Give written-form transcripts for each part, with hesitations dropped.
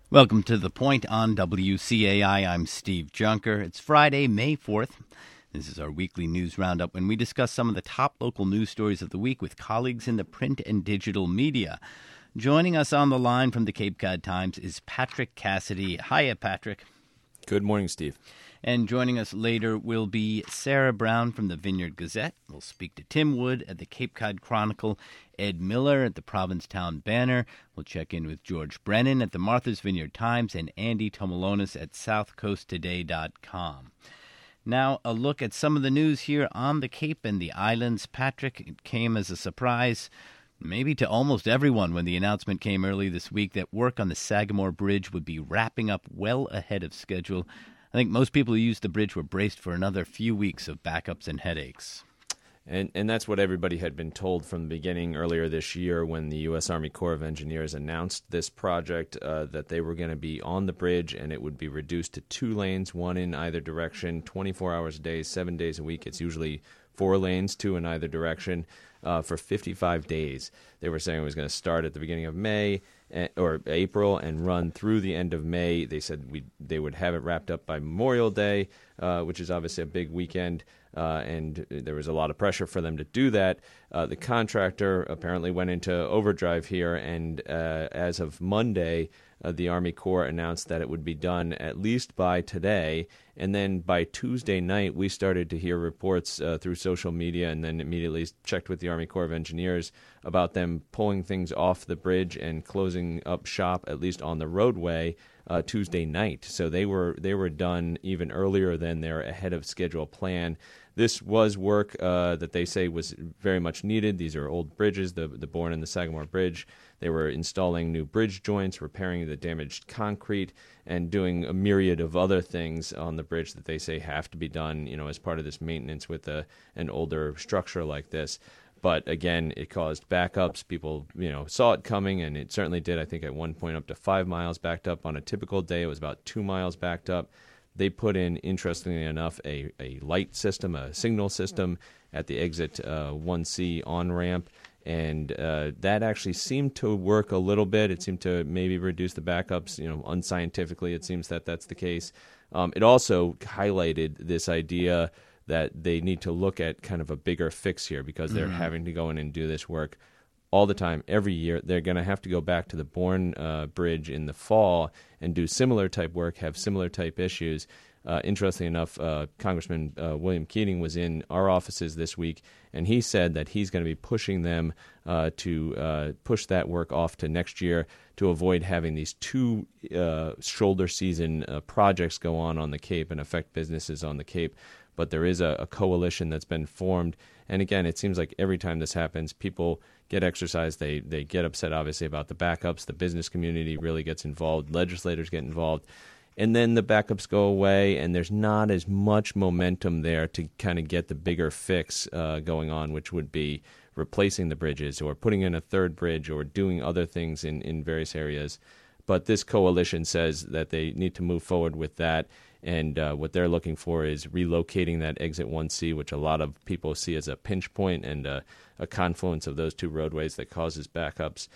Welcome to The Point on WCAI. I'm Steve Junker. It's Friday, May 4th. This is our weekly news roundup when we discuss some of the top local news stories of the week with colleagues in the print and digital media. Joining us on the line from the Cape Cod Times is Patrick Cassidy. Hiya, Patrick. Good morning, Steve. And joining us later will be Sarah Brown from the Vineyard Gazette. We'll speak to Tim Wood at the Cape Cod Chronicle, Ed Miller at the Provincetown Banner. We'll check in with George Brennan at the Martha's Vineyard Times and Andy Tomalonis at SouthCoastToday.com. Now, a look at some of the news here on the Cape and the islands. Patrick, it came as a surprise, maybe to almost everyone, when the announcement came early this week that work on the Sagamore Bridge would be wrapping up well ahead of schedule. I think most people who used the bridge were braced for another few weeks of backups and headaches. And that's what everybody had been told from the beginning earlier this year when the U.S. Army Corps of Engineers announced this project, that they were going to be on the bridge and it would be reduced to 2 lanes, one in either direction, 24 hours a day, 7 days a week. It's usually 4 lanes, 2 in either direction, for 55 days. They were saying it was going to start at the beginning of May or April and run through the end of May. They said they would have it wrapped up by Memorial Day, which is obviously a big weekend, and there was a lot of pressure for them to do that. The contractor apparently went into overdrive here, and as of Monday, the Army Corps announced that it would be done at least by today. And then by Tuesday night, we started to hear reports through social media and then immediately checked with the Army Corps of Engineers about them pulling things off the bridge and closing up shop, at least on the roadway, Tuesday night. So they were done even earlier than their ahead of schedule plan. This was work that they say was very much needed. These are old bridges, the Bourne and the Sagamore Bridge. They were installing new bridge joints, repairing the damaged concrete, and doing a myriad of other things on the bridge that they say have to be done, as part of this maintenance with an older structure like this. But again, it caused backups. People, saw it coming, and it certainly did. I think at one point up to 5 miles backed up. On a typical day, it was about 2 miles backed up. They put in, interestingly enough, a light system, a signal system at the exit 1C on-ramp, and that actually seemed to work a little bit. It seemed to maybe reduce the backups. Unscientifically, it seems that that's the case. It also highlighted this idea that they need to look at kind of a bigger fix here because they're having to go in and do this work all the time, every year. They're going to have to go back to the Bourne Bridge in the fall and do similar type work, have similar type issues. Interestingly enough, Congressman William Keating was in our offices this week, and he said that he's going to be pushing them to push that work off to next year to avoid having these 2 shoulder season projects go on the Cape and affect businesses on the Cape. But there is a coalition that's been formed. And again, it seems like every time this happens, people get exercised. They get upset, obviously, about the backups. The business community really gets involved. Legislators get involved. And then the backups go away, and there's not as much momentum there to kind of get the bigger fix going on, which would be replacing the bridges or putting in a third bridge or doing other things in various areas. But this coalition says that they need to move forward with that. And what they're looking for is relocating that exit 1C, which a lot of people see as a pinch point and a confluence of those 2 roadways that causes backups,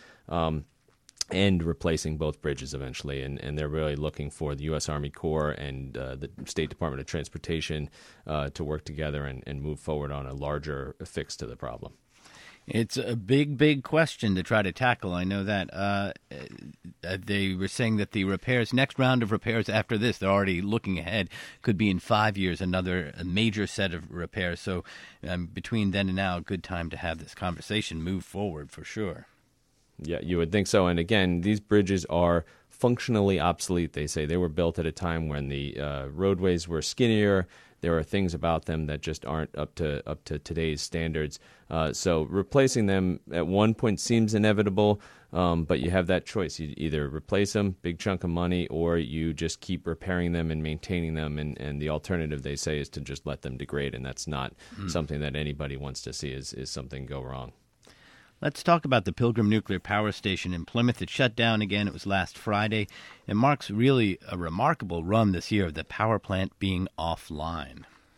and replacing both bridges eventually. And they're really looking for the U.S. Army Corps and the State Department of Transportation to work together and move forward on a larger fix to the problem. It's a big, big question to try to tackle. I know that they were saying that the next round of repairs after this, they're already looking ahead, could be in 5 years, another major set of repairs. So between then and now, a good time to have this conversation move forward for sure. Yeah, you would think so. And again, these bridges are functionally obsolete, they say. They were built at a time when the roadways were skinnier. There are things about them that just aren't up to today's standards. So replacing them at one point seems inevitable, but you have that choice. You either replace them, big chunk of money, or you just keep repairing them and maintaining them. And the alternative, they say, is to just let them degrade, and that's not something that anybody wants to see is something go wrong. Let's talk about the Pilgrim Nuclear Power Station in Plymouth. It shut down again. It was last Friday. It marks really a remarkable run this year of the power plant being offline.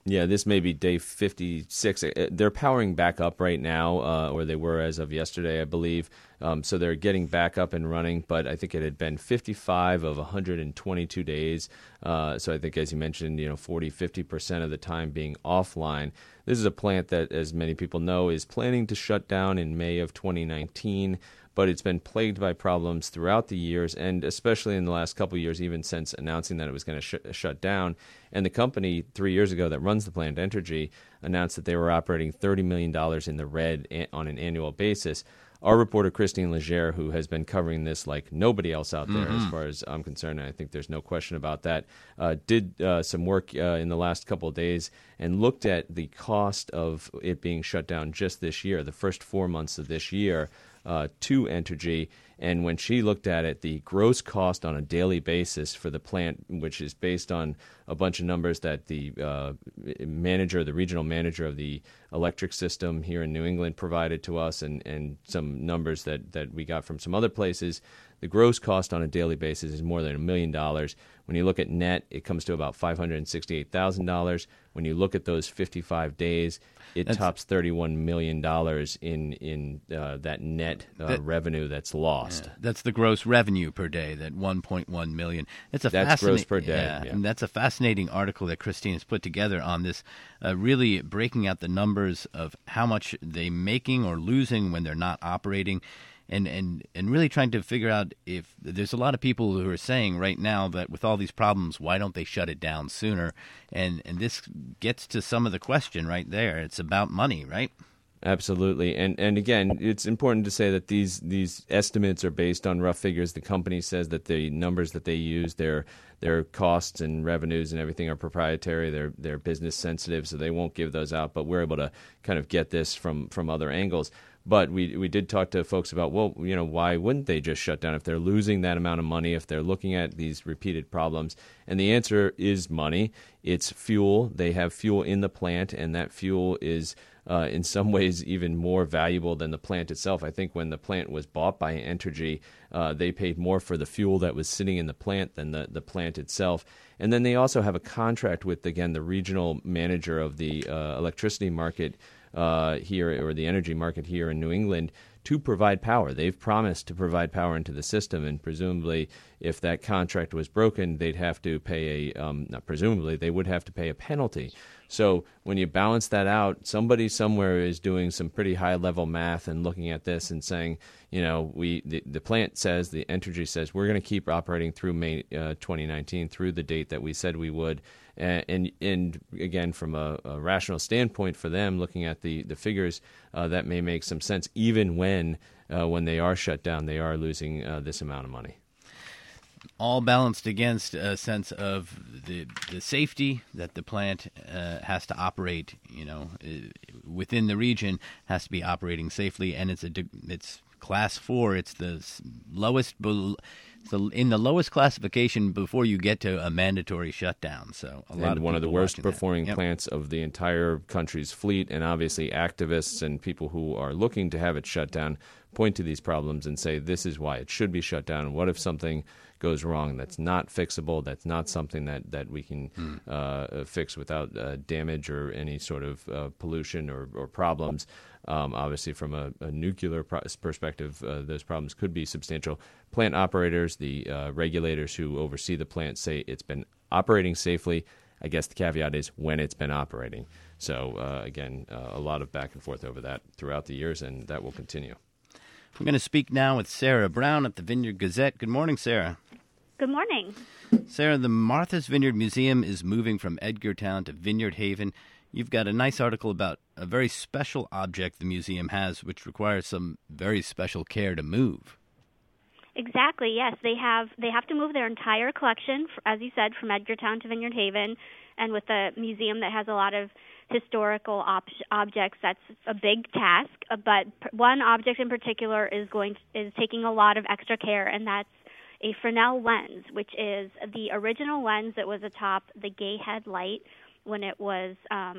Yeah, this may be day 56. They're powering back up right now, or they were as of yesterday, I believe. So they're getting back up and running, but I think it had been 55 of 122 days. So I think, as you mentioned, 40-50% of the time being offline. This is a plant that, as many people know, is planning to shut down in May of 2019. But it's been plagued by problems throughout the years, and especially in the last couple of years, even since announcing that it was going to shut down. And the company 3 years ago that runs the plant, Entergy, announced that they were operating $30 million in the red on an annual basis. Our reporter, Christine Legere, who has been covering this like nobody else out there as far as I'm concerned, and I think there's no question about that, did some work in the last couple of days and looked at the cost of it being shut down just this year, the first 4 months of this year, to Entergy. And when she looked at it, the gross cost on a daily basis for the plant, which is based on a bunch of numbers that the regional manager of the electric system here in New England provided to us, and some numbers that we got from some other places, the gross cost on a daily basis is more than $1 million. When you look at net, it comes to about $568,000. When you look at those 55 days, it tops $31 million in that net revenue that's lost. Yeah, that's the gross revenue per day, that 1.1 million. That's gross per day. Yeah. And that's a fascinating article that Christine has put together on this, really breaking out the numbers of how much they're making or losing when they're not operating. And really trying to figure out if there's a lot of people who are saying right now that with all these problems, why don't they shut it down sooner? And this gets to some of the question right there. It's about money, right? Absolutely. And again, it's important to say that these estimates are based on rough figures. The company says that the numbers that they use, their costs and revenues and everything are proprietary. They're business sensitive, so they won't give those out. But we're able to kind of get this from other angles. But we did talk to folks about, well, why wouldn't they just shut down if they're losing that amount of money, if they're looking at these repeated problems? And the answer is money. It's fuel. They have fuel in the plant, and that fuel is in some ways even more valuable than the plant itself. I think when the plant was bought by Entergy, they paid more for the fuel that was sitting in the plant than the plant itself. And then they also have a contract with, again, the regional manager of the electricity market here, or the energy market here in New England, to provide power. They've promised to provide power into the system, and presumably if that contract was broken, they'd have to pay they would have to pay a penalty. So when you balance that out, somebody somewhere is doing some pretty high-level math and looking at this and saying, the plant says, the Entergy says, we're going to keep operating through May 2019, through the date that we said we would. And again, from a rational standpoint for them, looking at the figures, that may make some sense, even when they are shut down, they are losing this amount of money. All balanced against a sense of the safety that the plant has to operate, within the region, has to be operating safely, and it's Class 4. It's the lowest. In the lowest classification before you get to a mandatory shutdown. So one of the worst performing plants of the entire country's fleet, and obviously activists and people who are looking to have it shut down point to these problems and say this is why it should be shut down. And what if something goes wrong that's not fixable, that's not something that we can fix without damage or any sort of pollution or problems? Obviously, from a nuclear perspective, those problems could be substantial. Plant operators, the regulators who oversee the plant, say it's been operating safely. I guess the caveat is when it's been operating. So, again, a lot of back and forth over that throughout the years, and that will continue. We're going to speak now with Sarah Brown at the Vineyard Gazette. Good morning, Sarah. Good morning. Sarah, the Martha's Vineyard Museum is moving from Edgartown to Vineyard Haven. You've got a nice article about a very special object the museum has, which requires some very special care to move. Exactly, yes. They have to move their entire collection, as you said, from Edgartown to Vineyard Haven. And with a museum that has a lot of historical objects, that's a big task. But one object in particular is taking a lot of extra care, and that's a Fresnel lens, which is the original lens that was atop the Gay Head light when it was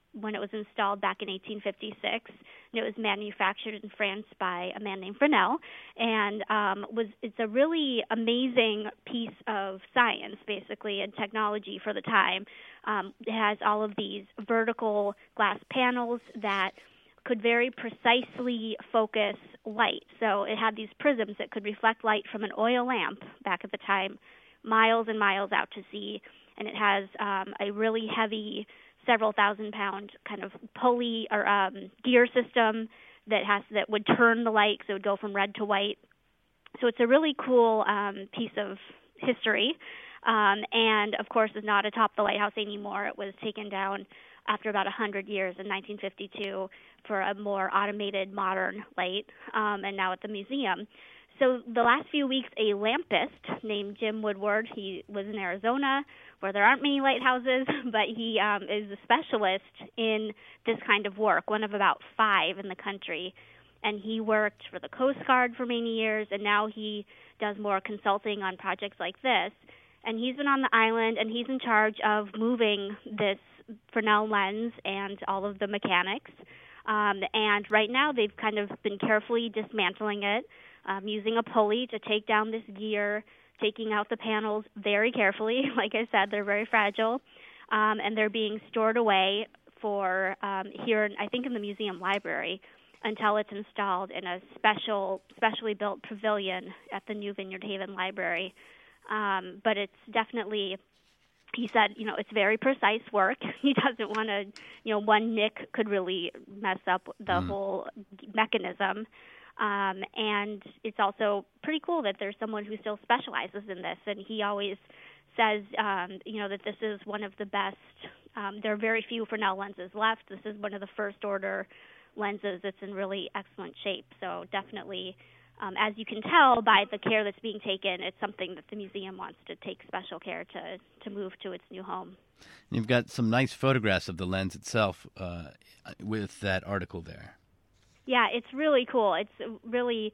when it was installed back in 1856, and it was manufactured in France by a man named Fresnel, and it's a really amazing piece of science, basically, and technology for the time. It has all of these vertical glass panels that could very precisely focus light. So it had these prisms that could reflect light from an oil lamp back at the time, miles and miles out to sea, and it has a really heavy, several thousand-pound kind of pulley or gear system that would turn the light, so it would go from red to white. So it's a really cool piece of history, and of course is not atop the lighthouse anymore. It was taken down after about 100 years in 1952 for a more automated, modern light, and now at the museum. So the last few weeks, a lampist named Jim Woodward, he lives in Arizona, where there aren't many lighthouses, but he is a specialist in this kind of work, one of about 5 in the country. And he worked for the Coast Guard for many years, and now he does more consulting on projects like this. And he's been on the island, and he's in charge of moving this Fresnel lens and all of the mechanics. And right now they've kind of been carefully dismantling it, using a pulley to take down this gear, taking out the panels very carefully. Like I said, they're very fragile, and they're being stored away for here, I think, in the museum library until it's installed in a specially built pavilion at the new Vineyard Haven Library. But it's definitely, he said, it's very precise work. He doesn't want to, one nick could really mess up the whole mechanism. And it's also pretty cool that there's someone who still specializes in this. And he always says, that this is one of the best. There are very few Fresnel lenses left. This is one of the first order lenses that's in really excellent shape. So definitely, as you can tell by the care that's being taken, it's something that the museum wants to take special care to move to its new home. You've got some nice photographs of the lens itself with that article there. Yeah, it's really cool. It's really,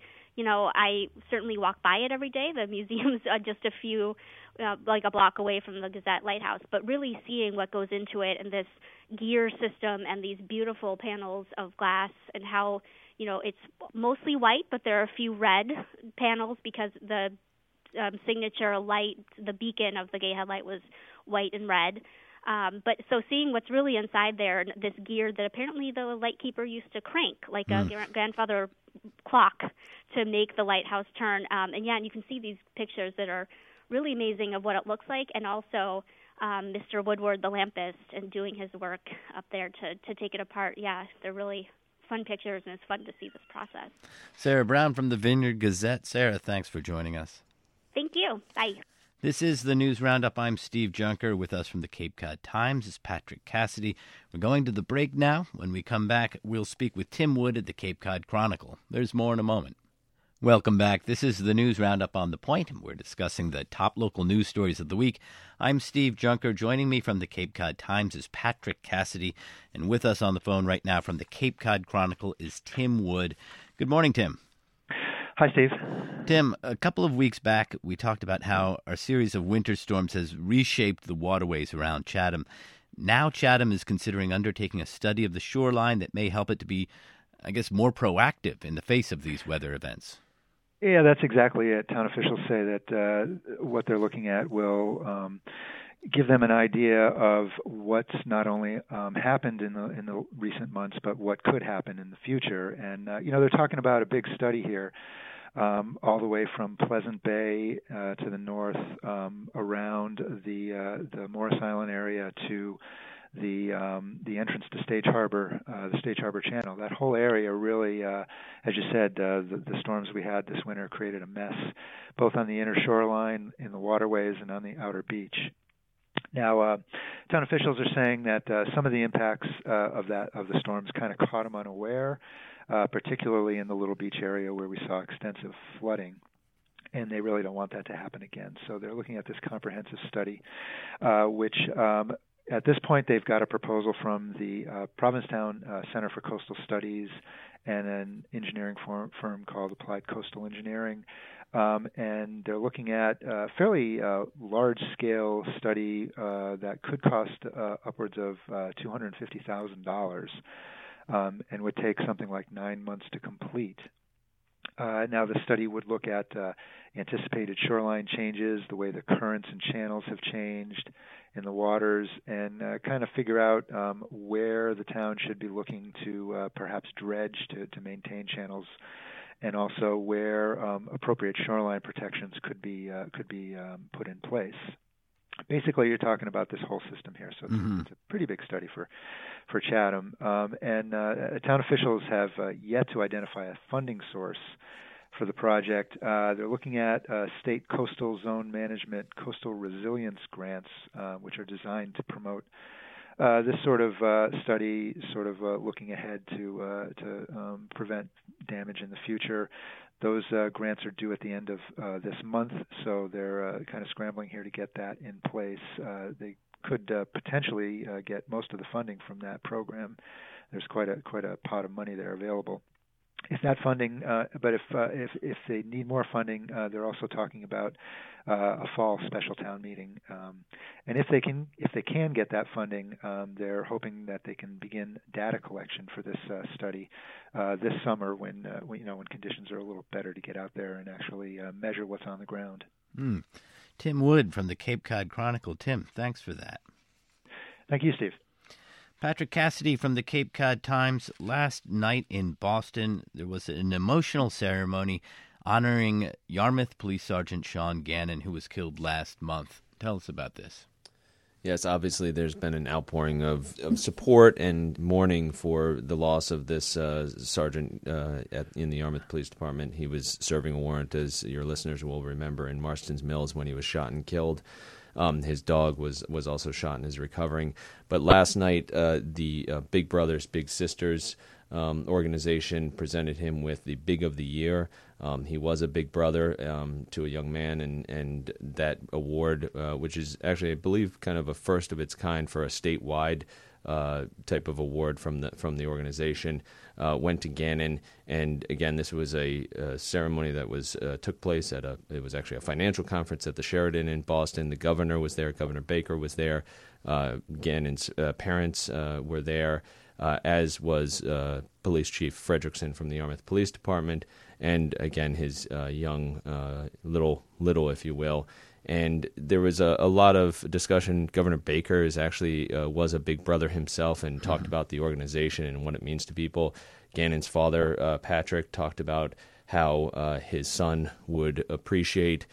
I certainly walk by it every day. The museum's just a few, like a block away from the Gazette Lighthouse, but really seeing what goes into it and this gear system and these beautiful panels of glass and how, it's mostly white, but there are a few red panels because the signature light, the beacon of the Gay headlight was white and red. But so seeing what's really inside there, this gear that apparently the lightkeeper used to crank, like a grandfather clock, to make the lighthouse turn. And you can see these pictures that are really amazing of what it looks like, and also Mr. Woodward, the lampist, and doing his work up there to take it apart. Yeah, they're really fun pictures, and it's fun to see this process. Sarah Brown from the Vineyard Gazette. Sarah, thanks for joining us. Thank you. Bye. This is the News Roundup. I'm Steve Junker. With us from the Cape Cod Times is Patrick Cassidy. We're going to the break now. When we come back, we'll speak with Tim Wood at the Cape Cod Chronicle. There's more in a moment. Welcome back. This is the News Roundup on The Point. We're discussing the top local news stories of the week. I'm Steve Junker. Joining me from the Cape Cod Times is Patrick Cassidy. And with us on the phone right now from the Cape Cod Chronicle is Tim Wood. Good morning, Tim. Hi, Steve. Tim, a couple of weeks back, we talked about how a series of winter storms has reshaped the waterways around Chatham. Now Chatham is considering undertaking a study of the shoreline that may help it to be, more proactive in the face of these weather events. Yeah, that's exactly it. Town officials say that what they're looking at will give them an idea of what's not only happened in the recent months, but what could happen in the future. And they're talking about a big study here, all the way from Pleasant Bay to the north, around the Morris Island area to the entrance to Stage Harbor, the Stage Harbor Channel. That whole area really, as you said, the storms we had this winter created a mess, both on the inner shoreline, in the waterways, and on the outer beach. Now, town officials are saying that some of the impacts of the storms kind of caught them unaware, particularly in the Little Beach area where we saw extensive flooding. And they really don't want that to happen again. So they're looking at this comprehensive study, which at this point they've got a proposal from the Provincetown Center for Coastal Studies and an engineering firm called Applied Coastal Engineering. And they're looking at a fairly large-scale study that could cost upwards of $250,000 and would take something like 9 months to complete. Now, the study would look at anticipated shoreline changes, the way the currents and channels have changed in the waters, and kind of figure out where the town should be looking to perhaps dredge to maintain channels, and also where appropriate shoreline protections could be put in place. Basically, you're talking about this whole system here, so it's a pretty big study for Chatham. And town officials have yet to identify a funding source for the project. They're looking at state coastal zone management, coastal resilience grants, which are designed to promote this sort of study, sort of looking ahead to prevent damage in the future. Those grants are due at the end of this month, so they're kind of scrambling here to get that in place. They could potentially get most of the funding from that program. There's quite a pot of money there available. If that funding, but if they need more funding, they're also talking about a fall special town meeting. And if they can get that funding, they're hoping that they can begin data collection for this study this summer when conditions are a little better to get out there and actually measure what's on the ground. Tim Wood from the Cape Cod Chronicle. Tim, thanks for that. Thank you, Steve. Patrick Cassidy from the Cape Cod Times. Last night in Boston, there was an emotional ceremony honoring Yarmouth Police Sergeant Sean Gannon, who was killed last month. Tell us about this. Yes, obviously there's been an outpouring of support and mourning for the loss of this sergeant in the Yarmouth Police Department. He was serving a warrant, as your listeners will remember, in Marston's Mills when he was shot and killed. His dog was also shot and is recovering. But last night, the Big Brothers Big Sisters organization presented him with the Big of the Year. He was a big brother to a young man, and that award, which is actually, I believe, kind of a first of its kind for a statewide type of award from the organization, went to Gannon. And again, this was a ceremony that took place it was actually a financial conference at the Sheraton in Boston. The governor was there. Governor Baker was there. Gannon's parents were there, as was Police Chief Fredrickson from the Yarmouth Police Department, and again his young little, if you will. And there was a lot of discussion. Governor Baker was a big brother himself and talked about the organization and what it means to people. Gannon's father, Patrick, talked about how his son would appreciate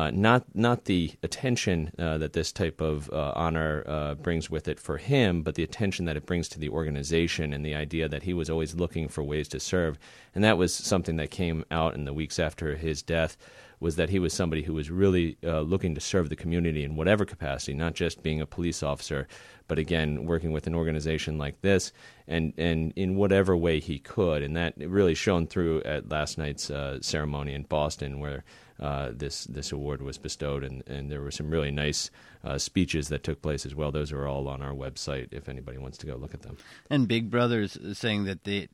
not the attention that this type of honor brings with it for him, but the attention that it brings to the organization and the idea that he was always looking for ways to serve. And that was something that came out in the weeks after his death, was that he was somebody who was really looking to serve the community in whatever capacity, not just being a police officer, but again, working with an organization like this and in whatever way he could. And that really shone through at last night's ceremony in Boston, where this award was bestowed, and there were some really nice speeches that took place as well. Those are all on our website if anybody wants to go look at them. And Big Brother's saying that the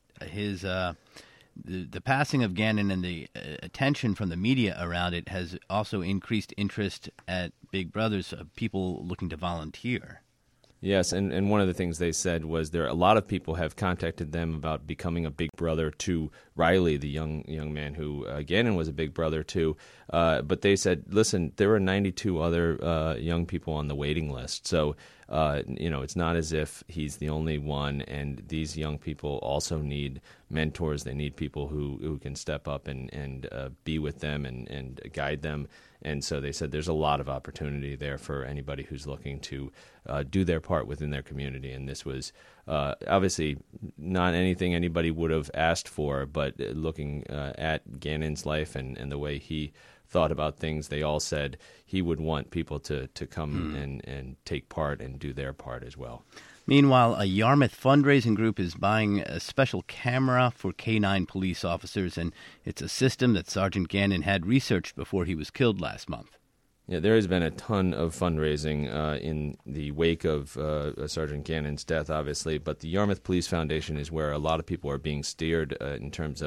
passing of Gannon and the attention from the media around it has also increased interest at Big Brother's, people looking to volunteer. Yes, and one of the things they said was a lot of people have contacted them about becoming a big brother to Riley, the young man who Gannon was a big brother to. But they said, listen, there are 92 other young people on the waiting list. So, it's not as if he's the only one, and these young people also need mentors. They need people who can step up and be with them and guide them. And so they said there's a lot of opportunity there for anybody who's looking to do their part within their community. And this was obviously not anything anybody would have asked for, but looking at Gannon's life and the way he thought about things, they all said he would want people to come and take part and do their part as well. Meanwhile, a Yarmouth fundraising group is buying a special camera for K-9 police officers, and it's a system that Sergeant Gannon had researched before he was killed last month. Yeah, there has been a ton of fundraising in the wake of Sergeant Gannon's death, obviously, but the Yarmouth Police Foundation is where a lot of people are being steered in terms of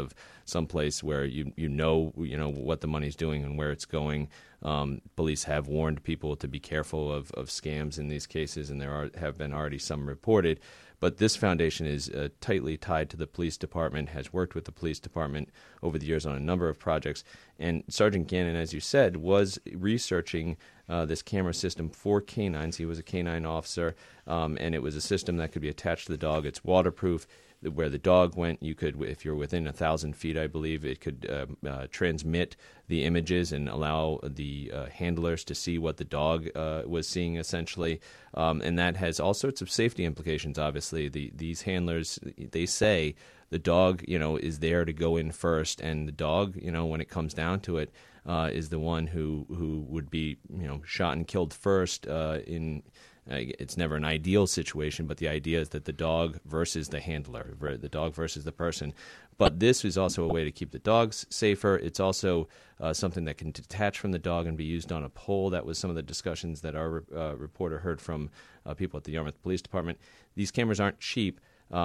someplace where you know what the money's doing and where it's going. Police have warned people to be careful of scams in these cases, and there have been already some reported. But this foundation is tightly tied to the police department, has worked with the police department over the years on a number of projects. And Sergeant Gannon, as you said, was researching this camera system for canines. He was a canine officer, and it was a system that could be attached to the dog. It's waterproof. Where the dog went, you could, if you're within 1,000 feet, I believe, it could transmit the images and allow the handlers to see what the dog was seeing, essentially. And that has all sorts of safety implications, obviously. These handlers, they say the dog, is there to go in first, and the dog, when it comes down to it, is the one who would be, shot and killed first in... It's never an ideal situation, but the idea is that the dog versus the handler, the dog versus the person. But this is also a way to keep the dogs safer. It's also something that can detach from the dog and be used on a pole. That was some of the discussions that our reporter heard from people at the Yarmouth Police Department. These cameras aren't cheap.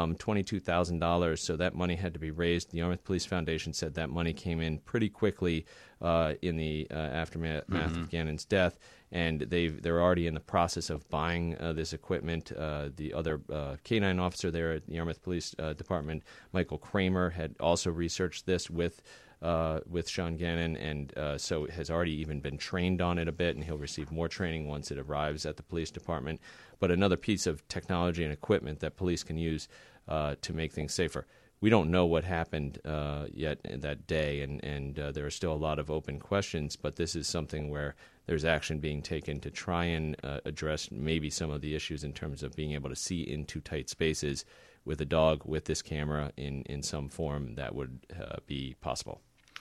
$22,000, so that money had to be raised. The Yarmouth Police Foundation said that money came in pretty quickly in the aftermath of Gannon's death, and they're already in the process of buying this equipment. The other canine officer there at the Yarmouth Police Department, Michael Kramer, had also researched this with Sean Gannon, and so has already even been trained on it a bit, and he'll receive more training once it arrives at the police department. But another piece of technology and equipment that police can use to make things safer. We don't know what happened yet that day, and there are still a lot of open questions, but this is something where there's action being taken to try and address maybe some of the issues in terms of being able to see into tight spaces with a dog with this camera in some form that would be possible.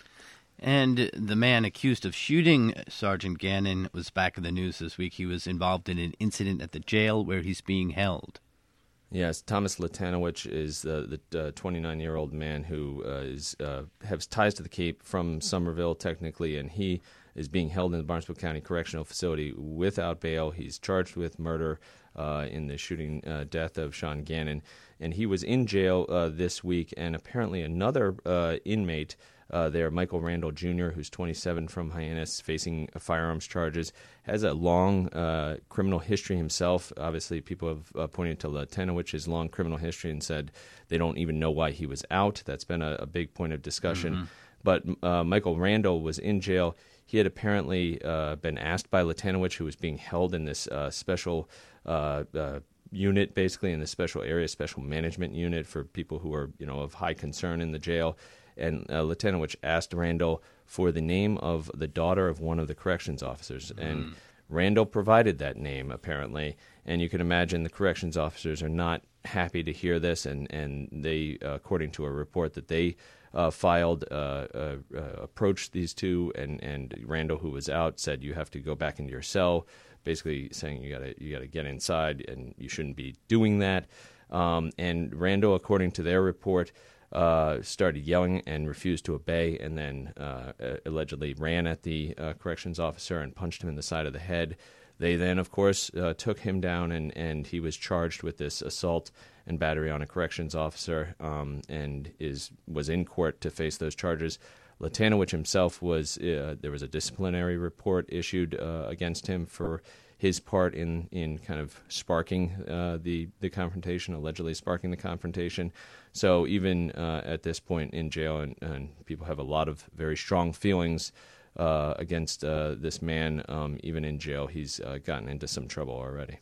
And the man accused of shooting Sergeant Gannon was back in the news this week. He was involved in an incident at the jail where he's being held. Yes, Thomas Latanowicz is the 29-year-old man who has ties to the Cape from Somerville, technically, and he is being held in the Barnstable County Correctional Facility without bail. He's charged with murder in the shooting death of Sean Gannon, and he was in jail this week, and apparently another inmate there, Michael Randall Jr., who's 27 from Hyannis, facing firearms charges, has a long criminal history himself. Obviously, people have pointed to Latanowicz's long criminal history and said they don't even know why he was out. That's been a big point of discussion. But Michael Randall was in jail. He had apparently been asked by Latanowicz, who was being held in this special unit, basically in the special area, special management unit for people who are of high concern in the jail. And Latanowicz asked Randall for the name of the daughter of one of the corrections officers. And Randall provided that name, apparently. And you can imagine the corrections officers are not happy to hear this. And they, according to a report that they filed, approached these two. And Randall, who was out, said, "You have to go back into your cell," basically saying you gotta get inside and you shouldn't be doing that. And Randall, according to their report, started yelling and refused to obey, and then allegedly ran at the corrections officer and punched him in the side of the head. They then, of course, took him down, and he was charged with this assault and battery on a corrections officer, and was in court to face those charges. Latanowicz himself there was a disciplinary report issued against him for his part in kind of sparking the confrontation, allegedly sparking the confrontation. So even at this point in jail, and people have a lot of very strong feelings against this man, even in jail, he's gotten into some trouble already.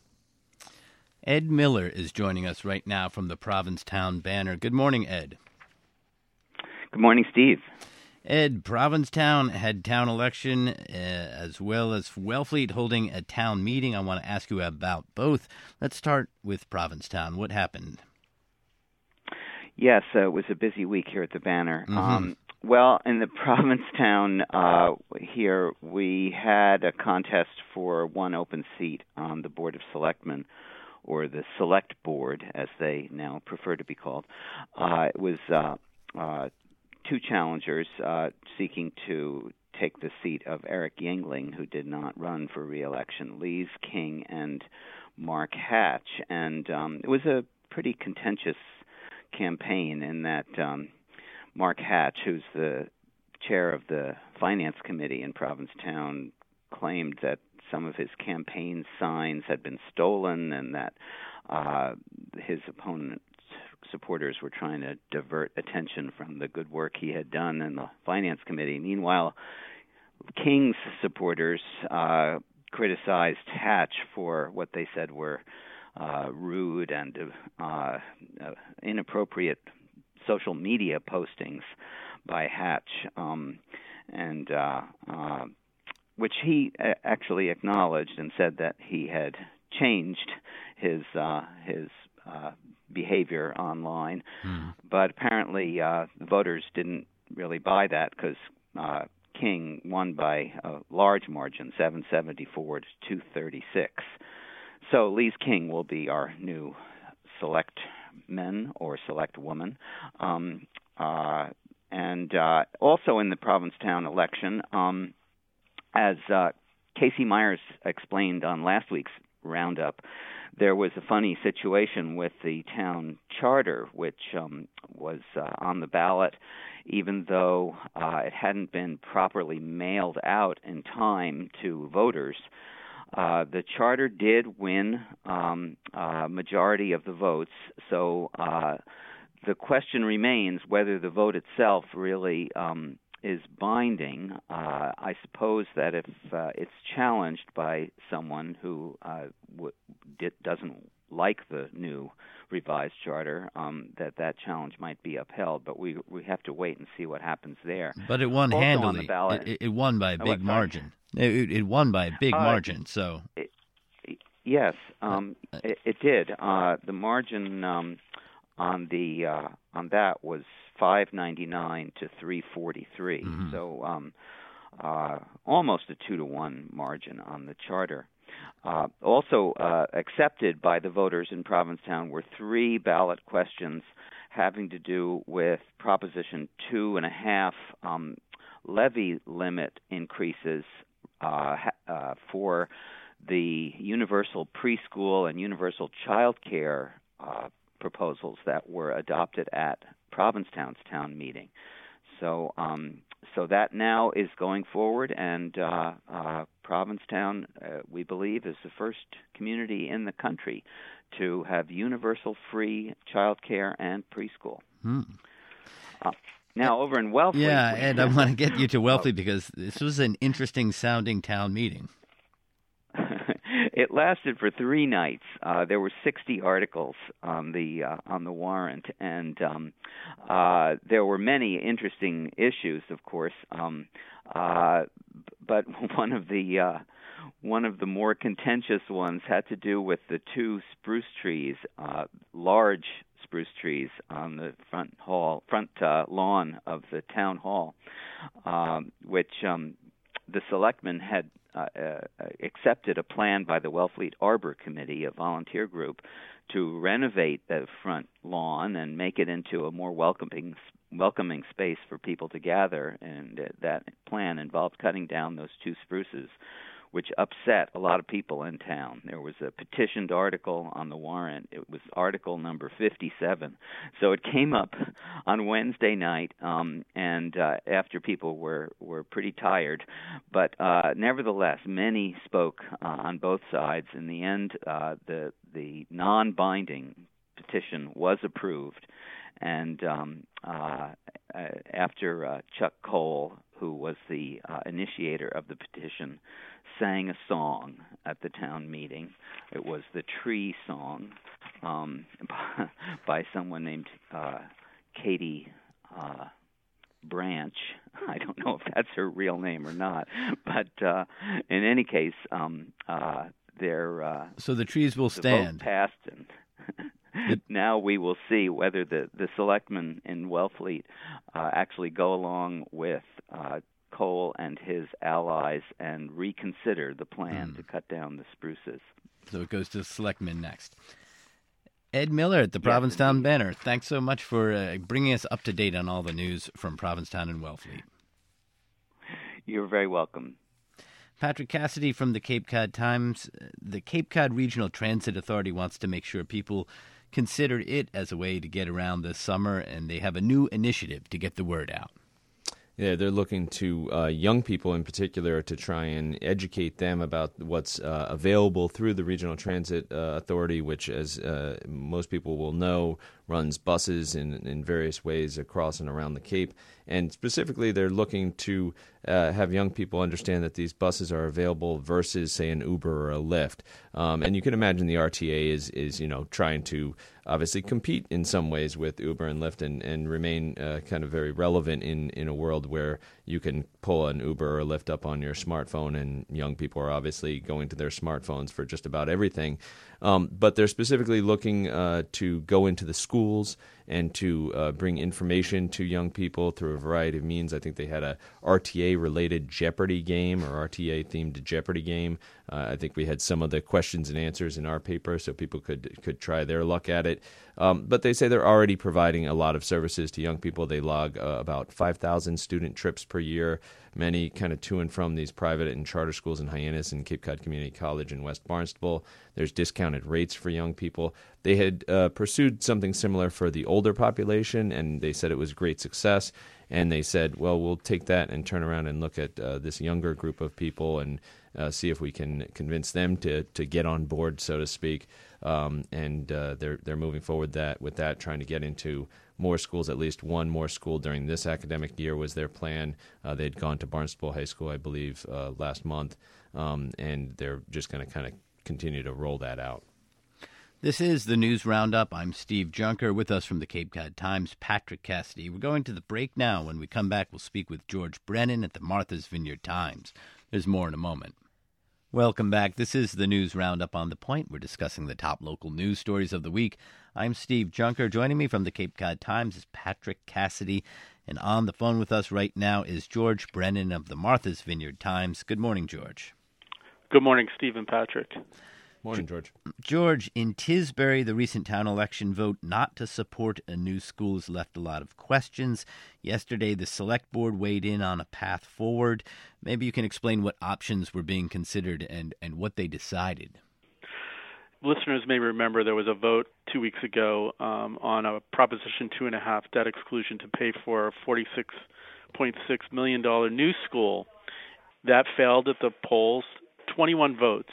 Ed Miller is joining us right now from the Provincetown Banner. Good morning, Ed. Good morning, Steve. Ed, Provincetown had town election as well as Wellfleet holding a town meeting. I want to ask you about both. Let's start with Provincetown. What happened? Yes, it was a busy week here at the Banner. Well, in the Provincetown here, we had a contest for one open seat on the Board of Selectmen, or the Select Board, as they now prefer to be called. It was two challengers seeking to take the seat of Eric Yingling, who did not run for re-election, Lise King and Mark Hatch. And it was a pretty contentious campaign in that Mark Hatch, who's the chair of the finance committee in Provincetown, claimed that some of his campaign signs had been stolen and that his opponent's supporters were trying to divert attention from the good work he had done in the finance committee. Meanwhile, King's supporters criticized Hatch for what they said were rude and inappropriate social media postings by Hatch, and which he actually acknowledged and said that he had changed his behavior online. But apparently the voters didn't really buy that because King won by a large margin, 774 to 236. So Lise King will be our new select men or select woman. And also in the Provincetown election, as Casey Myers explained on last week's roundup, there was a funny situation with the town charter, which was on the ballot, even though it hadn't been properly mailed out in time to voters. The charter did win majority of the votes, so the question remains whether the vote itself really is binding. I suppose that if it's challenged by someone who doesn't like the new revised charter, that challenge might be upheld. But we have to wait and see what happens there. But it won also handily. On the ballot, it won by a big margin. It won by a big margin. So yes, it did. The margin on that was 599 to 343. Mm-hmm. So almost a 2-to-1 margin on the charter. Also accepted by the voters in Provincetown were 3 ballot questions having to do with Proposition 2.5 levy limit increases for the universal preschool and universal child care proposals that were adopted at Provincetown's town meeting. So that now is going forward, and Provincetown, we believe, is the first community in the country to have universal free child care and preschool. Now, over in Wellfleet... Yeah, Ed, I want to get you to Wellfleet because this was an interesting-sounding town meeting. It lasted for 3 nights. There were 60 articles on the warrant, and there were many interesting issues, of course. But one of the more contentious ones had to do with the 2 spruce trees, large spruce trees on the front lawn of the town hall, which the selectmen had accepted a plan by the Wellfleet Arbor Committee, a volunteer group, to renovate the front lawn and make it into a more welcoming space for people to gather. And that plan involved cutting down those 2 spruces, which upset a lot of people in town. There was a petitioned article on the warrant. It was article number 57. So it came up on Wednesday night, and after people were pretty tired. But nevertheless, many spoke on both sides. In the end, the non-binding petition was approved. And after Chuck Cole, who was the initiator of the petition, sang a song at the town meeting. It was the Tree Song by someone named Katie Branch. I don't know if that's her real name or not, but in any case, so the trees will stand. The vote passed, and now we will see whether the selectmen in Wellfleet actually go along with Cole and his allies and reconsider the plan to cut down the spruces. So it goes to the selectmen next. Ed Miller at the Provincetown Banner, thanks so much for bringing us up to date on all the news from Provincetown and Wellfleet. You're very welcome. Patrick Cassidy from the Cape Cod Times. The Cape Cod Regional Transit Authority wants to make sure people considered it as a way to get around the summer, and they have a new initiative to get the word out. Yeah, they're looking to young people in particular to try and educate them about what's available through the Regional Transit Authority, which, as most people will know, runs buses in various ways across and around the Cape. And specifically, they're looking to have young people understand that these buses are available versus, say, an Uber or a Lyft. And you can imagine the RTA is trying to obviously compete in some ways with Uber and Lyft and remain kind of very relevant in a world where you can pull an Uber or a Lyft up on your smartphone, and young people are obviously going to their smartphones for just about everything. But they're specifically looking to go into the schools and to bring information to young people through a variety of means. I think they had a RTA-related Jeopardy game or RTA-themed Jeopardy game. I think we had some of the questions and answers in our paper so people could try their luck at it. But they say they're already providing a lot of services to young people. They log about 5,000 student trips per year, many kind of to and from these private and charter schools in Hyannis and Cape Cod Community College in West Barnstable. There's discounted rates for young people. They had pursued something similar for the older population, and they said it was great success. And they said, well, we'll take that and turn around and look at this younger group of people and see if we can convince them to get on board, so to speak. And they're moving forward with that, trying to get into more schools. At least one more school during this academic year was their plan. They'd gone to Barnstable High School, I believe, last month, and they're just going to kind of continue to roll that out. This is the News Roundup. I'm Steve Junker. With us from the Cape Cod Times, Patrick Cassidy. We're going to the break now. When we come back, we'll speak with George Brennan at the Martha's Vineyard Times. There's more in a moment. Welcome back. This is the News Roundup on The Point. We're discussing the top local news stories of the week. I'm Steve Junker. Joining me from the Cape Cod Times is Patrick Cassidy. And on the phone with us right now is George Brennan of the Martha's Vineyard Times. Good morning, George. Good morning, Steve and Patrick. Morning, George. George, in Tisbury, the recent town election vote not to support a new school has left a lot of questions. Yesterday, the select board weighed in on a path forward. Maybe you can explain what options were being considered and what they decided. Listeners may remember there was a vote 2 weeks ago on a Proposition 2.5 debt exclusion to pay for a $46.6 million new school. That failed at the polls. 21 votes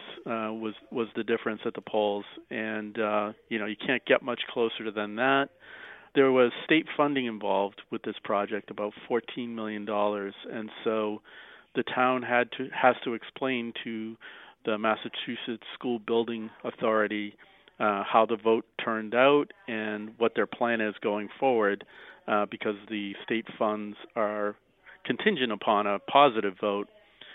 was the difference at the polls, and you can't get much closer than that. There was state funding involved with this project, about $14 million, and so the town has to explain to the Massachusetts School Building Authority how the vote turned out and what their plan is going forward, because the state funds are contingent upon a positive vote.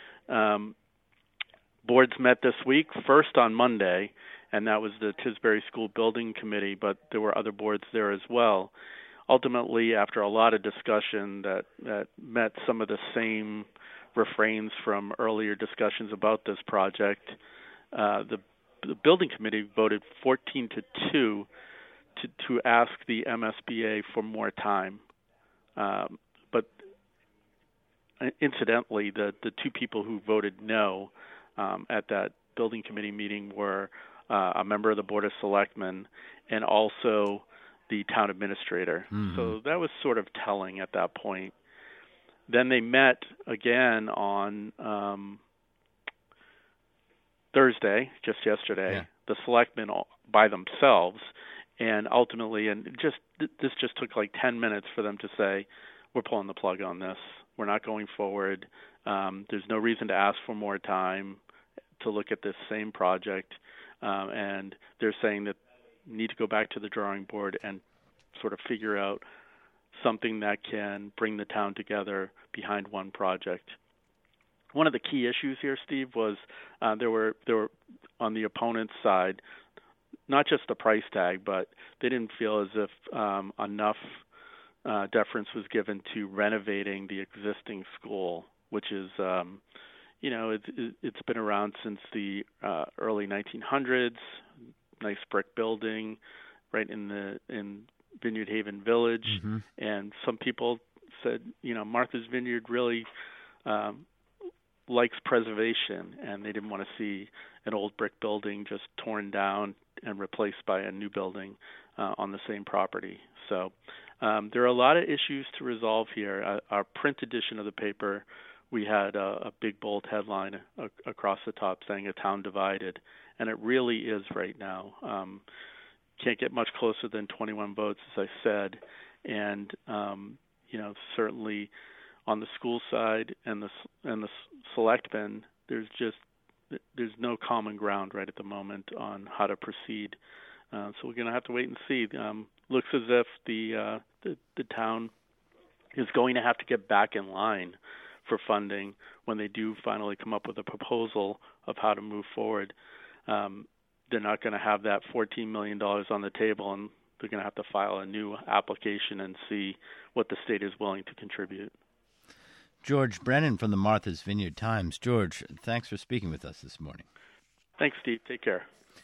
Boards met this week, first on Monday, and that was the Tisbury School Building Committee, but there were other boards there as well. Ultimately, after a lot of discussion that met some of the same refrains from earlier discussions about this project, the building committee voted 14-2 to ask the MSBA for more time. But incidentally, the two people who voted no at that building committee meeting were a member of the Board of Selectmen and also the town administrator. Mm-hmm. So that was sort of telling at that point. Then they met again on Thursday, just yesterday, the selectmen by themselves, and ultimately, this just took like 10 minutes for them to say, we're pulling the plug on this. We're not going forward. There's no reason to ask for more time to look at this same project, and they're saying that need to go back to the drawing board and sort of figure out something that can bring the town together behind one project. One of the key issues here, Steve, was there were on the opponent's side not just the price tag, but they didn't feel as if enough deference was given to renovating the existing school, which is it's been around since the early 1900s. Nice brick building, right in Vineyard Haven Village, mm-hmm. And some people said, Martha's Vineyard really likes preservation, and they didn't want to see an old brick building just torn down and replaced by a new building on the same property. So there are a lot of issues to resolve here. Our print edition of the paper, we had a big bold headline across the top saying "A town divided," and it really is right now. Can't get much closer than 21 votes, as I said, and certainly on the school side and the selectmen, there's no common ground right at the moment on how to proceed. So we're going to have to wait and see. Looks as if the town is going to have to get back in line for funding when they do finally come up with a proposal of how to move forward. They're not going to have that $14 million on the table, and they're going to have to file a new application and see what the state is willing to contribute. George Brennan from the Martha's Vineyard Times. George, thanks for speaking with us this morning. Thanks, Steve. Take care.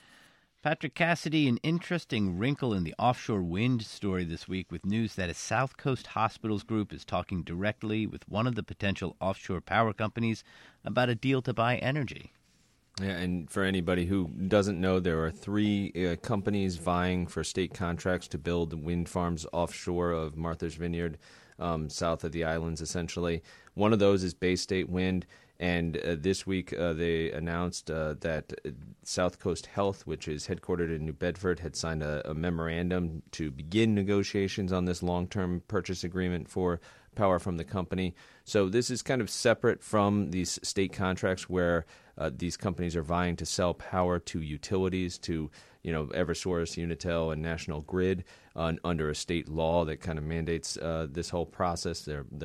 Patrick Cassidy, an interesting wrinkle in the offshore wind story this week with news that a South Coast Hospitals group is talking directly with one of the potential offshore power companies about a deal to buy energy. Yeah, and for anybody who doesn't know, there are three companies vying for state contracts to build wind farms offshore of Martha's Vineyard, south of the islands, essentially. One of those is Bay State Wind, and this week they announced that South Coast Health, which is headquartered in New Bedford, had signed a memorandum to begin negotiations on this long-term purchase agreement for power from the company. So this is kind of separate from these state contracts where these companies are vying to sell power to utilities, to Eversource, Unitil, and National Grid under a state law that kind of mandates this whole process.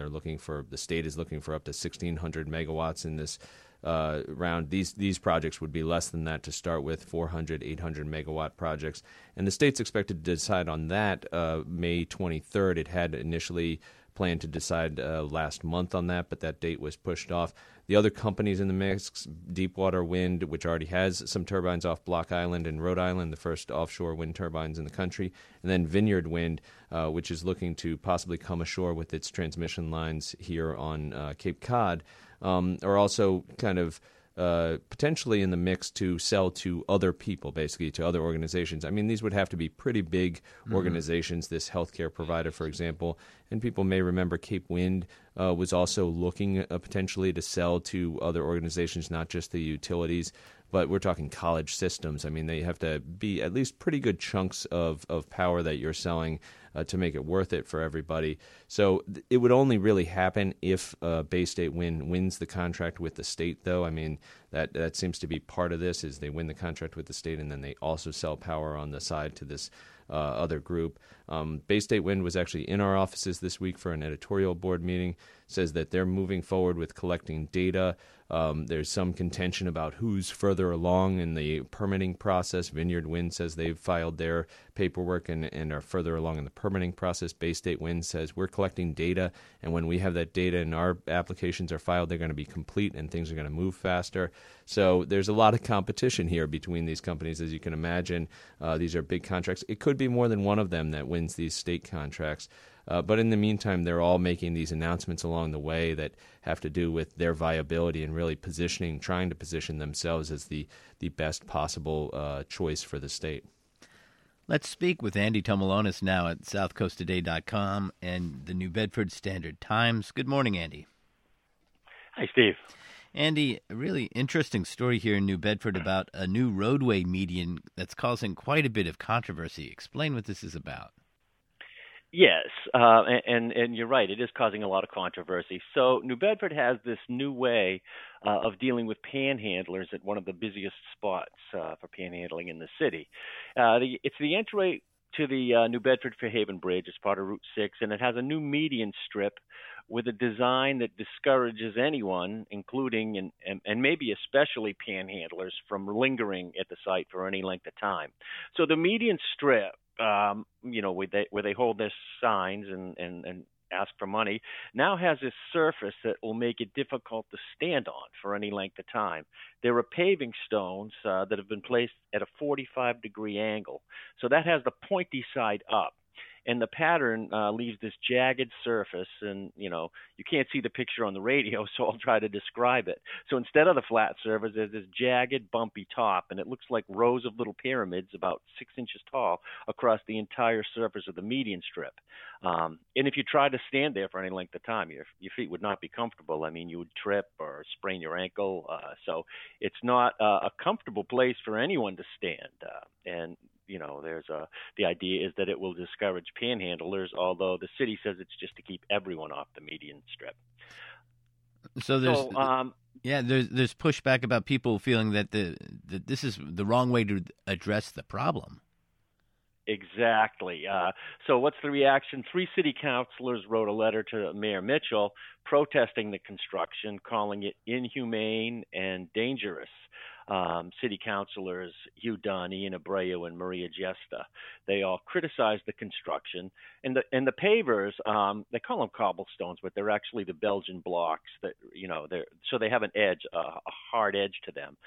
The state is looking for up to 1,600 megawatts in this round. These projects would be less than that to start with, 400, 800 megawatt projects. And the state's expected to decide on that May 23rd. It had initially planned to decide last month on that, but that date was pushed off. The other companies in the mix, Deepwater Wind, which already has some turbines off Block Island and Rhode Island, the first offshore wind turbines in the country, and then Vineyard Wind, which is looking to possibly come ashore with its transmission lines here on Cape Cod, are also kind of potentially in the mix to sell to other people, basically to other organizations. I mean, these would have to be pretty big organizations, this healthcare provider, for example. And people may remember Cape Wind was also looking potentially to sell to other organizations, not just the utilities, but we're talking college systems. I mean, they have to be at least pretty good chunks of power that you're selling to make it worth it for everybody. So it would only really happen if Bay State Wind wins the contract with the state, though. I mean, that seems to be part of this, is they win the contract with the state and then they also sell power on the side to this other group. Bay State Wind was actually in our offices this week for an editorial board meeting, says that they're moving forward with collecting data. There's some contention about who's further along in the permitting process. Vineyard Wind says they've filed their paperwork and are further along in the permitting process. Bay State Wind says we're collecting data, and when we have that data and our applications are filed, they're going to be complete and things are going to move faster. So there's a lot of competition here between these companies, as you can imagine. These are big contracts. It could be more than one of them that wins these state contracts. But in the meantime, they're all making these announcements along the way that have to do with their viability and really trying to position themselves as the best possible choice for the state. Let's speak with Andy Tomalonis now at SouthCoastToday.com and the New Bedford Standard Times. Good morning, Andy. Hi, Steve. Andy, a really interesting story here in New Bedford about a new roadway median that's causing quite a bit of controversy. Explain what this is about. Yes, and you're right. It is causing a lot of controversy. So New Bedford has this new way of dealing with panhandlers at one of the busiest spots for panhandling in the city. It's the entry to the New Bedford-Fairhaven Bridge. It's part of Route 6, and it has a new median strip with a design that discourages anyone, including and maybe especially panhandlers, from lingering at the site for any length of time. So the median strip, where they hold their signs and ask for money, now has this surface that will make it difficult to stand on for any length of time. There are paving stones that have been placed at a 45-degree angle, so that has the pointy side up. and the pattern leaves this jagged surface, and you can't see the picture on the radio, so I'll try to describe it. So instead of the flat surface, there's this jagged, bumpy top, and it looks like rows of little pyramids about 6 inches tall across the entire surface of the median strip. And if you try to stand there for any length of time, your feet would not be comfortable. I mean, you would trip or sprain your ankle. So it's not a comfortable place for anyone to stand. And there's the idea is that it will discourage panhandlers, although the city says it's just to keep everyone off the median strip. So there's pushback about people feeling that this is the wrong way to address the problem. Exactly. So what's the reaction? 3 city councilors wrote a letter to Mayor Mitchell protesting the construction, calling it inhumane and dangerous. City councilors Hugh Dunn, Ian Abreu, and Maria Gesta, they all criticized the construction. And the pavers, they call them cobblestones, but they're actually the Belgian blocks that, so they have an edge, a hard edge to them.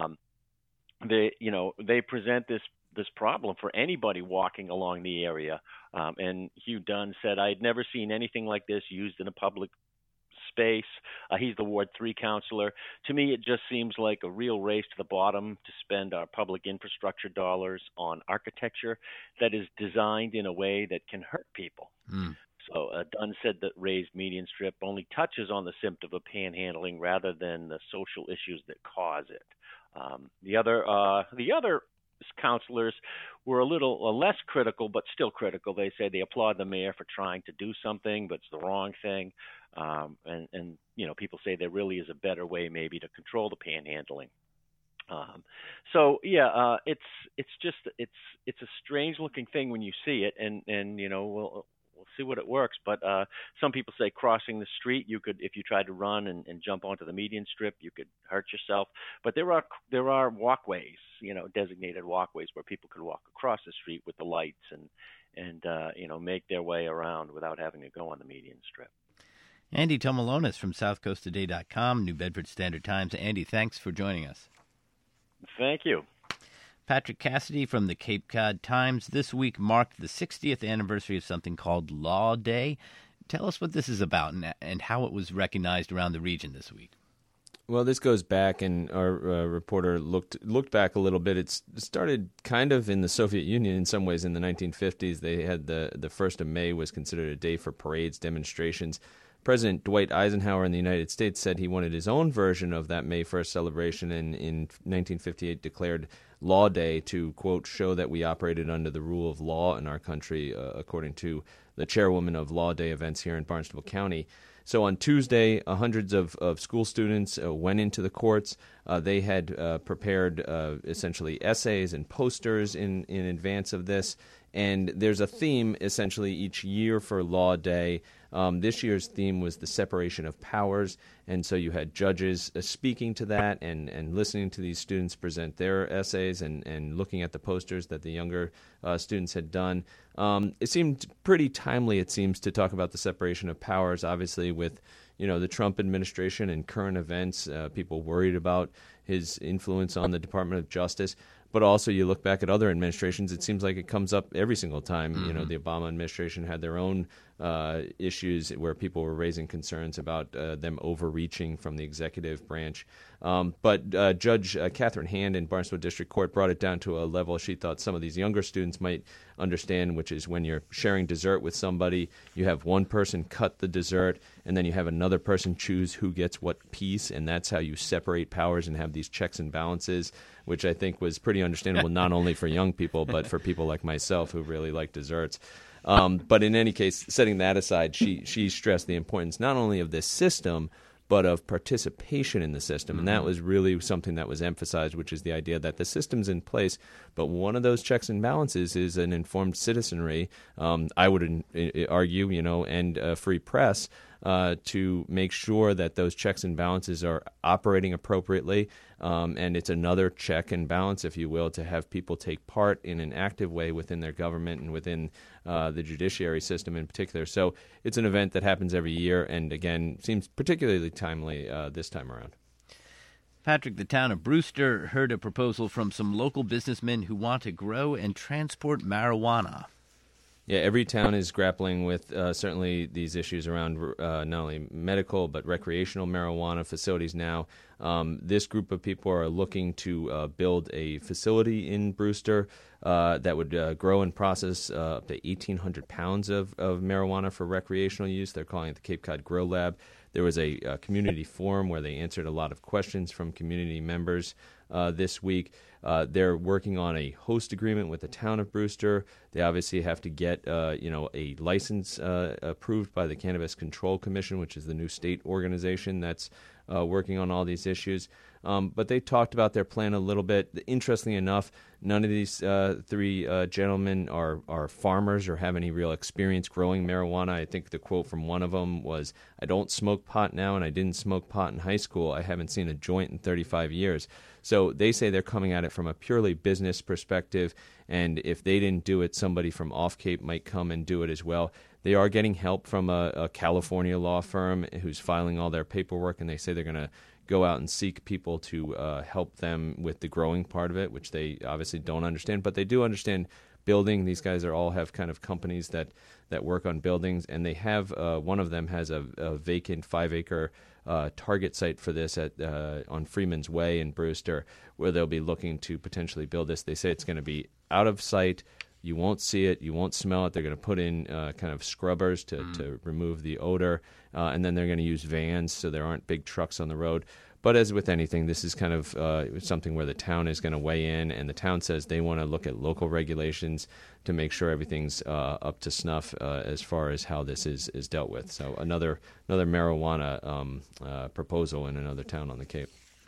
They present this problem for anybody walking along the area. And Hugh Dunn said, "I'd never seen anything like this used in a public space." He's the Ward 3 councilor. To me, it just seems like a real race to the bottom to spend our public infrastructure dollars on architecture that is designed in a way that can hurt people. So Dunn said that raised median strip only touches on the symptom of panhandling rather than the social issues that cause it. The other councilors were a little less critical, but still critical. They say they applaud the mayor for trying to do something, but it's the wrong thing. And people say there really is a better way maybe to control the panhandling. It's a strange looking thing when you see it, and we'll see what it works. But some people say crossing the street, you could, if you tried to run and jump onto the median strip, you could hurt yourself. But there are walkways, designated walkways where people could walk across the street with the lights and make their way around without having to go on the median strip. Andy Tomalonis from SouthCoastToday.com, New Bedford Standard Times. Andy, thanks for joining us. Thank you. Patrick Cassidy from the Cape Cod Times. This week marked the 60th anniversary of something called Law Day. Tell us what this is about and how it was recognized around the region this week. Well, this goes back, and our reporter looked back a little bit. It started kind of in the Soviet Union in some ways in the 1950s. They had the 1st of May was considered a day for parades, demonstrations. President Dwight Eisenhower in the United States said he wanted his own version of that May 1st celebration, and in 1958 declared Law Day to, quote, show that we operated under the rule of law in our country, according to the chairwoman of Law Day events here in Barnstable County. So on Tuesday, hundreds of school students went into the courts. They had prepared essentially essays and posters in advance of this. And there's a theme essentially each year for Law Day. This year's theme was the separation of powers. And so you had judges speaking to that and listening to these students present their essays and looking at the posters that the younger students had done. It seemed pretty timely, it seems, to talk about the separation of powers, obviously with the Trump administration and current events, people worried about his influence on the Department of Justice. But also, you look back at other administrations, it seems like it comes up every single time. Mm-hmm. The Obama administration had their own issues where people were raising concerns about them overreaching from the executive branch. But Judge Catherine Hand in Barnstable District Court brought it down to a level she thought some of these younger students might understand, which is when you're sharing dessert with somebody, you have one person cut the dessert, and then you have another person choose who gets what piece, and that's how you separate powers and have these checks and balances, which I think was pretty understandable not only for young people, but for people like myself who really like desserts. But in any case, setting that aside, she stressed the importance not only of this system, but of participation in the system. And that was really something that was emphasized, which is the idea that the system's in place, but one of those checks and balances is an informed citizenry, I would argue, and a free press, to make sure that those checks and balances are operating appropriately. And it's another check and balance, if you will, to have people take part in an active way within their government and within the judiciary system in particular. So it's an event that happens every year and, again, seems particularly timely this time around. Patrick, the town of Brewster heard a proposal from some local businessmen who want to grow and transport marijuana. Yeah, every town is grappling with certainly these issues around not only medical but recreational marijuana facilities now. This group of people are looking to build a facility in Brewster that would grow and process up to 1,800 pounds of marijuana for recreational use. They're calling it the Cape Cod Grow Lab. There was a community forum where they answered a lot of questions from community members this week. They're working on a host agreement with the town of Brewster. They obviously have to get a license approved by the Cannabis Control Commission, which is the new state organization that's working on all these issues. But they talked about their plan a little bit. Interestingly enough, none of these three gentlemen are farmers or have any real experience growing marijuana. I think the quote from one of them was, "I don't smoke pot now, and I didn't smoke pot in high school. I haven't seen a joint in 35 years." So they say they're coming at it from a purely business perspective, and if they didn't do it, somebody from off Cape might come and do it as well. They are getting help from a California law firm who's filing all their paperwork, and they say they're going to go out and seek people to help them with the growing part of it, which they obviously don't understand, but they do understand building. These guys all have kind of companies that work on buildings, and they have one of them has a vacant 5-acre target site for this on Freeman's Way in Brewster, where they'll be looking to potentially build this. They say it's going to be out of sight. You won't see it. You won't smell it. They're going to put in kind of scrubbers to remove the odor, and then they're going to use vans so there aren't big trucks on the road. But as with anything, this is kind of something where the town is going to weigh in, and the town says they want to look at local regulations to make sure everything's up to snuff as far as how this is dealt with. So another marijuana proposal in another town on the Cape.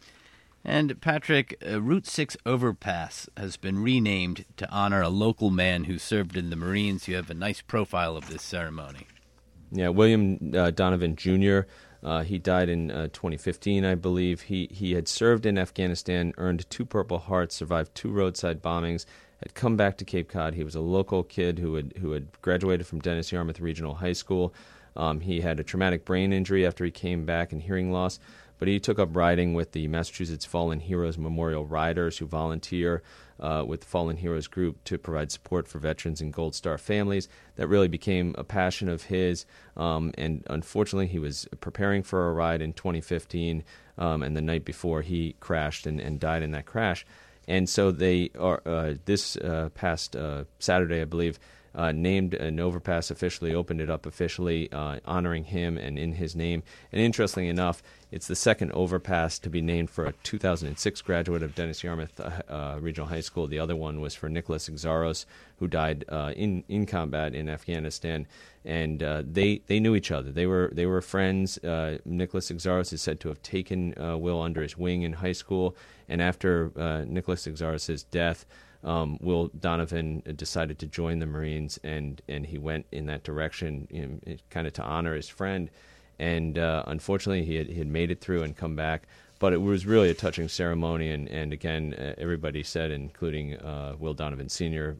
And Patrick, Route 6 overpass has been renamed to honor a local man who served in the Marines. You have a nice profile of this ceremony. Yeah, William Donovan Jr., he died in 2015, I believe. He had served in Afghanistan, earned 2 Purple Hearts, survived 2 roadside bombings, had come back to Cape Cod. He was a local kid who had graduated from Dennis Yarmouth Regional High School. He had a traumatic brain injury after he came back and hearing loss, but he took up riding with the Massachusetts Fallen Heroes Memorial Riders, who volunteer with the Fallen Heroes group to provide support for veterans and Gold Star families. That really became a passion of his, and unfortunately he was preparing for a ride in 2015, and the night before he crashed and died in that crash. And so they are this past Saturday, I believe, named an overpass officially, opened it up officially, honoring him and in his name. And interestingly enough, it's the second overpass to be named for a 2006 graduate of Dennis Yarmouth Regional High School. The other one was for Nicholas Exaros, who died in combat in Afghanistan. And they knew each other. They were friends. Nicholas Exaros is said to have taken Will under his wing in high school. And after Nicholas Exaros' death, Will Donovan decided to join the Marines, and he went in that direction, kind of to honor his friend. And unfortunately, he had made it through and come back. But it was really a touching ceremony, and again, everybody said, including Will Donovan Sr.,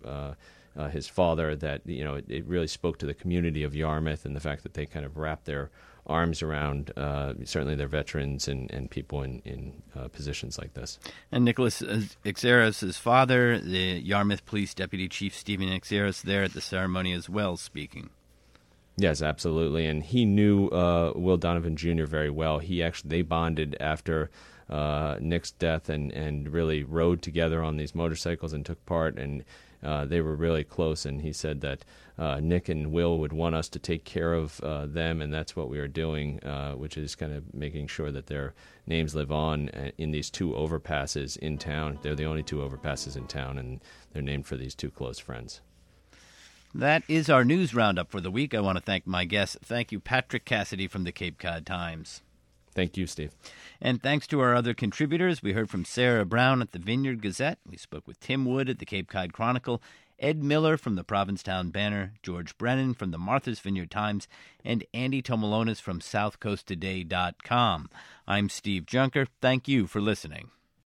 his father, that it really spoke to the community of Yarmouth and the fact that they kind of wrapped their arms around certainly their veterans and people in positions like this. And Nicholas Exaros' father, the Yarmouth Police Deputy Chief Stephen Exaros, there at the ceremony as well, speaking. Yes, absolutely. And he knew Will Donovan Jr. very well. They bonded after Nick's death and really rode together on these motorcycles and took part, and they were really close. And he said that Nick and Will would want us to take care of them, and that's what we are doing, which is kind of making sure that their names live on in these 2 overpasses in town. They're the only 2 overpasses in town, and they're named for these 2 close friends. That is our news roundup for the week. I want to thank my guests. Thank you, Patrick Cassidy from the Cape Cod Times. Thank you, Steve. And thanks to our other contributors. We heard from Sarah Brown at the Vineyard Gazette. We spoke with Tim Wood at the Cape Cod Chronicle, Ed Miller from the Provincetown Banner, George Brennan from the Martha's Vineyard Times, and Andy Tomalonis from SouthCoastToday.com. I'm Steve Junker. Thank you for listening.